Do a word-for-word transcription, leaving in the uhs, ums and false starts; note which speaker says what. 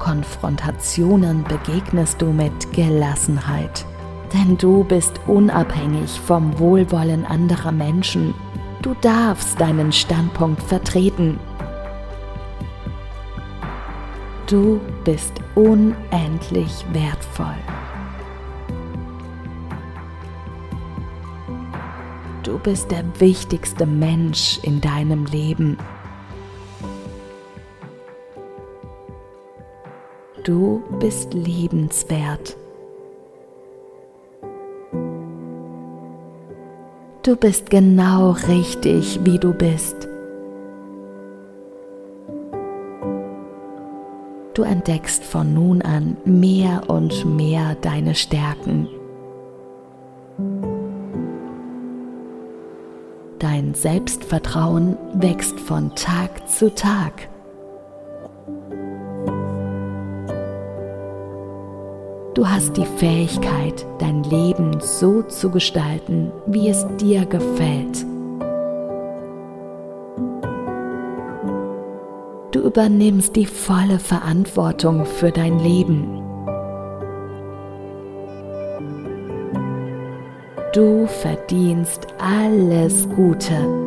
Speaker 1: Konfrontationen begegnest du mit Gelassenheit. Denn du bist unabhängig vom Wohlwollen anderer Menschen. Du darfst deinen Standpunkt vertreten. Du bist unendlich wertvoll. Du bist der wichtigste Mensch in deinem Leben. Du bist liebenswert. Du bist genau richtig, wie du bist. Du entdeckst von nun an mehr und mehr deine Stärken. Dein Selbstvertrauen wächst von Tag zu Tag. Du hast die Fähigkeit, dein Leben so zu gestalten, wie es dir gefällt. Du übernimmst die volle Verantwortung für dein Leben. Du verdienst alles Gute.